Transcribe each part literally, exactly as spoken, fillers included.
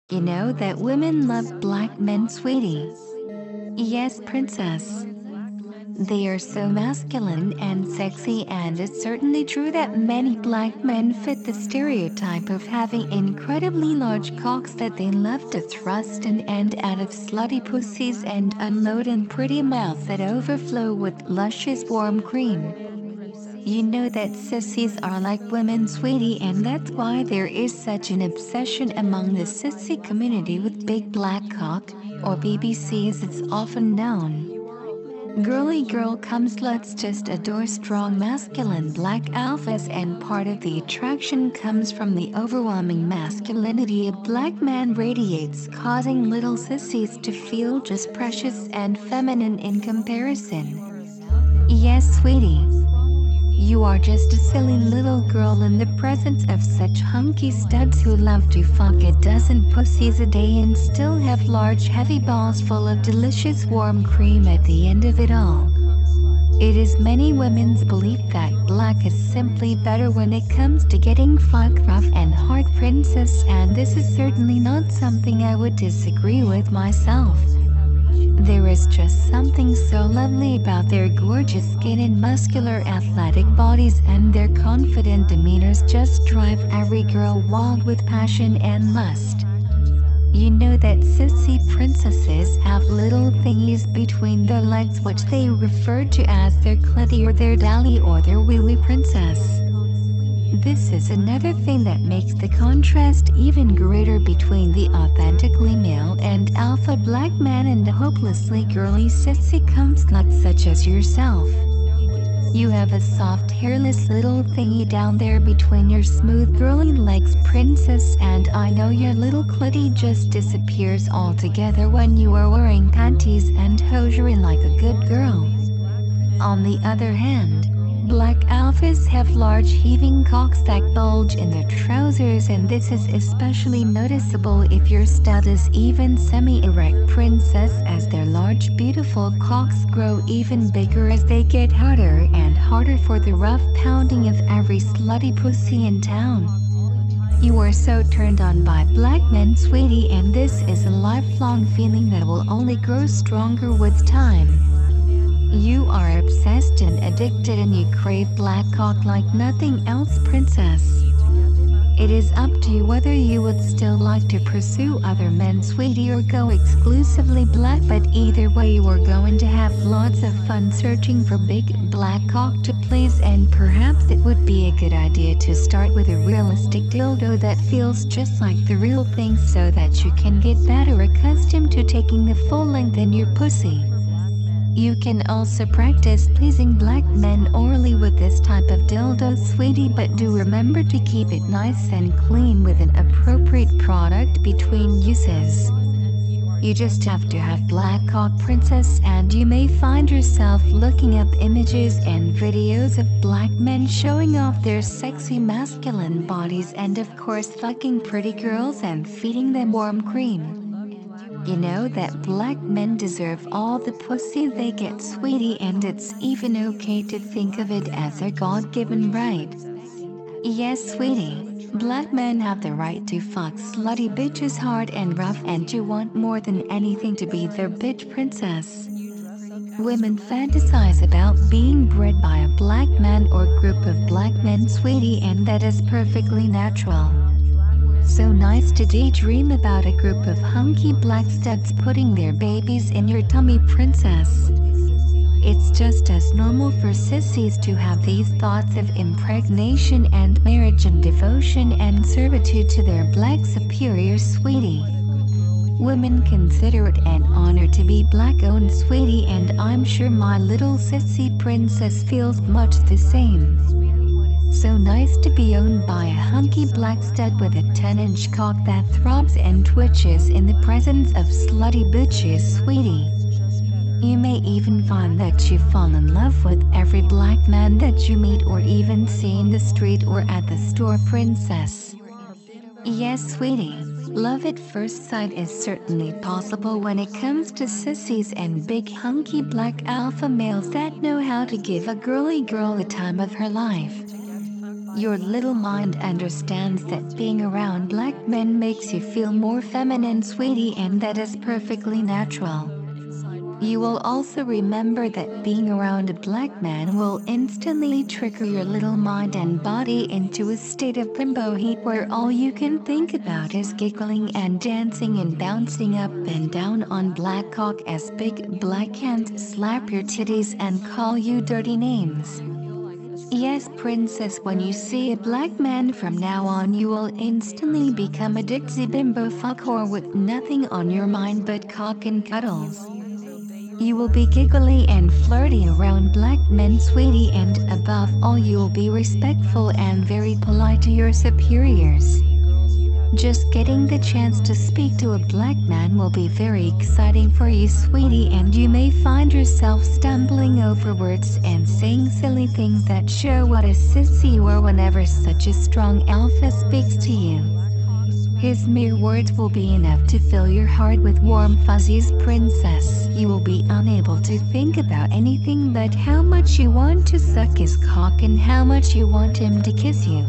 You know that women love black men, sweetie. Yes, princess. They are so masculine and sexy, and it's certainly true that many black men fit the stereotype of having incredibly large cocks that they love to thrust in and out of slutty pussies and unload in pretty mouths that overflow with luscious warm cream. You know that sissies are like women, sweetie, and that's why there is such an obsession among the sissy community with big black cock, or B B C as it's often known. Girly girl cum sluts just adore strong masculine black alphas, and part of the attraction comes from the overwhelming masculinity a black man radiates, causing little sissies to feel just precious and feminine in comparison. Yes, sweetie. You are just a silly little girl in the presence of such hunky studs who love to fuck a dozen pussies a day and still have large heavy balls full of delicious warm cream at the end of it all. It is many women's belief that black is simply better when it comes to getting fucked, rough and hard, princess, and this is certainly not something I would disagree with myself. There is just something so lovely about their gorgeous skin and muscular athletic bodies, and their confident demeanors just drive every girl wild with passion and lust. You know that sissy princesses have little thingies between their legs which they refer to as their clitty or their dally or their wee wee princess. This is another thing that makes the contrast even greater between the authentically male and alpha black man and a hopelessly girly sissy cum slut such as yourself. You have a soft hairless little thingy down there between your smooth girly legs, princess, and I know your little clitty just disappears altogether when you are wearing panties and hosiery like a good girl. On the other hand, black alphas have large heaving cocks that bulge in their trousers, and this is especially noticeable if your stud is even semi-erect, princess, as their large beautiful cocks grow even bigger as they get harder and harder for the rough pounding of every slutty pussy in town. You are so turned on by black men, sweetie, and this is a lifelong feeling that will only grow stronger with time. You are obsessed and addicted, and you crave black cock like nothing else, princess. It is up to you whether you would still like to pursue other men, sweetie, or go exclusively black, but either way you are going to have lots of fun searching for big black cock to please, and perhaps it would be a good idea to start with a realistic dildo that feels just like the real thing so that you can get better accustomed to taking the full length in your pussy. You can also practice pleasing black men orally with this type of dildo, sweetie, but do remember to keep it nice and clean with an appropriate product between uses. You just have to have black cock, princess, and you may find yourself looking up images and videos of black men showing off their sexy masculine bodies and of course fucking pretty girls and feeding them warm cream. You know that black men deserve all the pussy they get, sweetie, and it's even okay to think of it as their God-given right. Yes, sweetie, black men have the right to fuck slutty bitches hard and rough, and you want more than anything to be their bitch, princess. Women fantasize about being bred by a black man or group of black men, sweetie, and that is perfectly natural. So nice to daydream about a group of hunky black studs putting their babies in your tummy, princess. It's just as normal for sissies to have these thoughts of impregnation and marriage and devotion and servitude to their black superior, sweetie. Women consider it an honor to be black-owned, sweetie, and I'm sure my little sissy princess feels much the same. So nice to be owned by a hunky black stud with a ten-inch cock that throbs and twitches in the presence of slutty bitches, sweetie. You may even find that you fall in love with every black man that you meet or even see in the street or at the store, princess. Yes, sweetie, love at first sight is certainly possible when it comes to sissies and big hunky black alpha males that know how to give a girly girl the time of her life. Your little mind understands that being around black men makes you feel more feminine, sweetie, and that is perfectly natural. You will also remember that being around a black man will instantly trigger your little mind and body into a state of limbo heat where all you can think about is giggling and dancing and bouncing up and down on black cock as big black hands slap your titties and call you dirty names. Yes, princess, when you see a black man from now on you will instantly become a ditzy bimbo fuckhore with nothing on your mind but cock and cuddles. You will be giggly and flirty around black men, sweetie, and above all you will be respectful and very polite to your superiors. Just getting the chance to speak to a black man will be very exciting for you, sweetie, and you may find yourself stumbling over words and saying silly things that show what a sissy you are whenever such a strong alpha speaks to you. His mere words will be enough to fill your heart with warm fuzzies, princess. You will be unable to think about anything but how much you want to suck his cock and how much you want him to kiss you.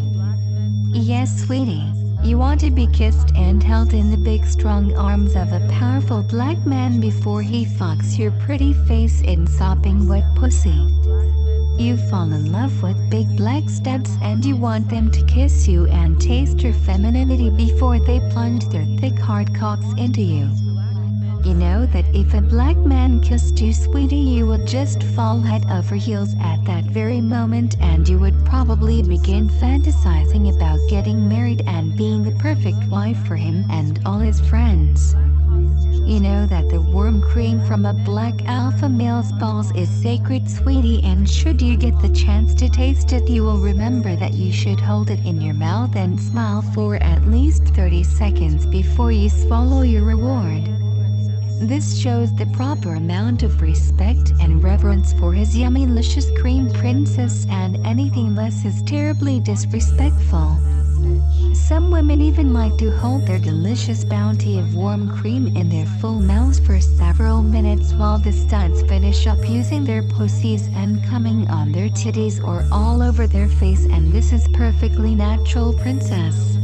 Yes, sweetie, you want to be kissed and held in the big strong arms of a powerful black man before he fucks your pretty face in sopping wet pussy. You fall in love with big black studs and you want them to kiss you and taste your femininity before they plunge their thick hard cocks into you. You know that if a black man kissed you, sweetie, you would just fall head over heels at that very moment and you would probably begin fantasizing about getting married and being the perfect wife for him and all his friends. You know that the warm cream from a black alpha male's balls is sacred, sweetie, and should you get the chance to taste it, you will remember that you should hold it in your mouth and smile for at least thirty seconds before you swallow your reward. This shows the proper amount of respect and reverence for his yummy licious cream, princess, and anything less is terribly disrespectful. Some women even like to hold their delicious bounty of warm cream in their full mouths for several minutes while the studs finish up using their pussies and coming on their titties or all over their face, and this is perfectly natural, princess.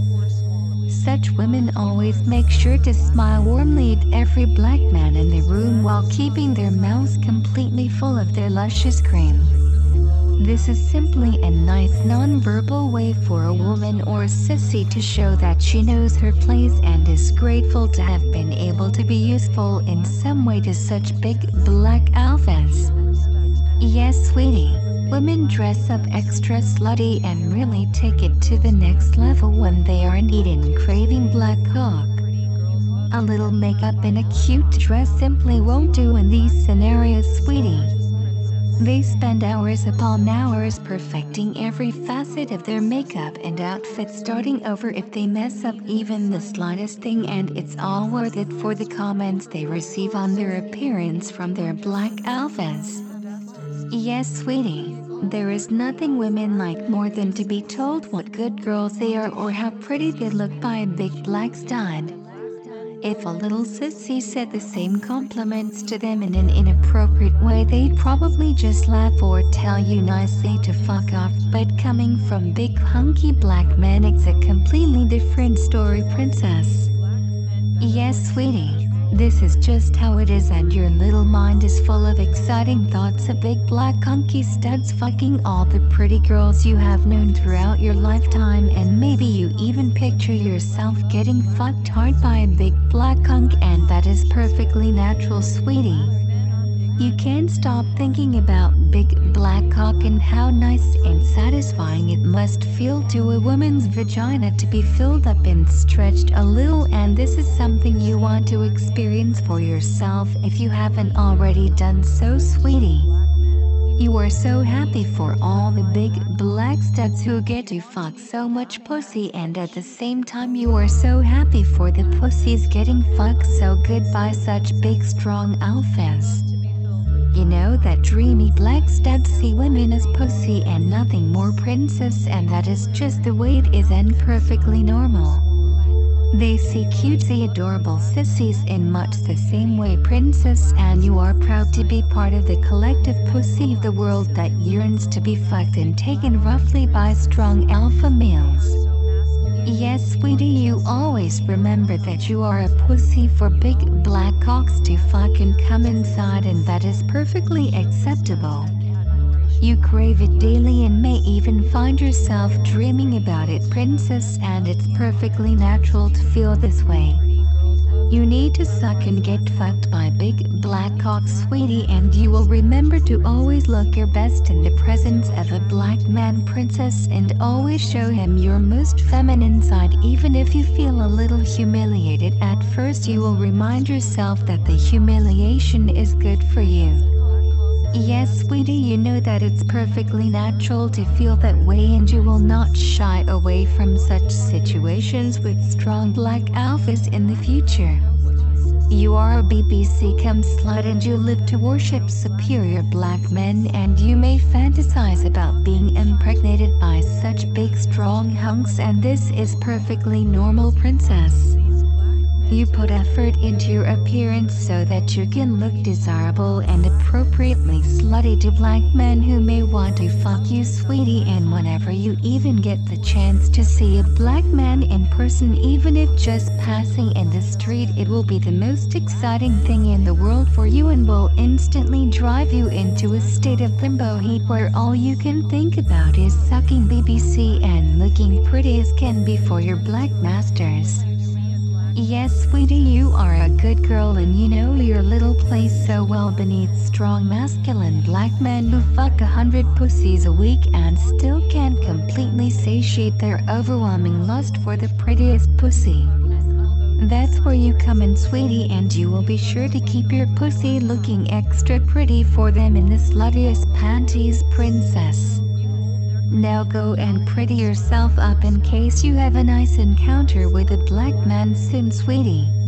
Such women always make sure to smile warmly at every black man in the room while keeping their mouths completely full of their luscious cream. This is simply a nice non-verbal way for a woman or sissy to show that she knows her place and is grateful to have been able to be useful in some way to such big black alphas. Yes, sweetie, women dress up extra slutty and really take it to the next level when they are indeed in craving black cock. A little makeup and a cute dress simply won't do in these scenarios, sweetie. They spend hours upon hours perfecting every facet of their makeup and outfit, starting over if they mess up even the slightest thing, and it's all worth it for the comments they receive on their appearance from their black alphas. Yes, sweetie, there is nothing women like more than to be told what good girls they are or how pretty they look by a big black stud. If a little sissy said the same compliments to them in an inappropriate way, they'd probably just laugh or tell you nicely to fuck off, but coming from big hunky black men, it's a completely different story, princess. Yes, sweetie, this is just how it is, and your little mind is full of exciting thoughts of big black hunky studs fucking all the pretty girls you have known throughout your lifetime, and maybe you even picture yourself getting fucked hard by a big black hunk, and that is perfectly natural, sweetie. You can't stop thinking about big black cock and how nice and satisfying it must feel to a woman's vagina to be filled up and stretched a little, and this is something you want to experience for yourself if you haven't already done so, sweetie. You are so happy for all the big black studs who get to fuck so much pussy, and at the same time you are so happy for the pussies getting fucked so good by such big strong alphas. You know that dreamy black studs see women as pussy and nothing more, princess, and that is just the way it is and perfectly normal. They see cutesy adorable sissies in much the same way, princess, and you are proud to be part of the collective pussy of the world that yearns to be fucked and taken roughly by strong alpha males. Yes, sweetie, you always remember that you are a pussy for big black cocks to fuck and come inside, and that is perfectly acceptable. You crave it daily and may even find yourself dreaming about it, princess, and it's perfectly natural to feel this way. You need to suck and get fucked by big black cocks, sweetie, and you will remember to always look your best in the presence of a black man, princess, and always show him your most feminine side. Even if you feel a little humiliated at first, you will remind yourself that the humiliation is good for you. Yes, sweetie, you know that it's perfectly natural to feel that way, and you will not shy away from such situations with strong black alphas in the future. You are a B B C cum slut and you live to worship superior black men, and you may fantasize about being impregnated by such big strong hunks, and this is perfectly normal, princess. You put effort into your appearance so that you can look desirable and appropriately slutty to black men who may want to fuck you, sweetie, and whenever you even get the chance to see a black man in person, even if just passing in the street, it will be the most exciting thing in the world for you and will instantly drive you into a state of limbo heat where all you can think about is sucking B B C and looking pretty as can be for your black masters. Yes, sweetie, you are a good girl and you know your little place so well beneath strong masculine black men who fuck a hundred pussies a week and still can't completely satiate their overwhelming lust for the prettiest pussy. That's where you come in, sweetie, and you will be sure to keep your pussy looking extra pretty for them in the sluttiest panties, princess. Now go and pretty yourself up in case you have a nice encounter with a black man soon, sweetie.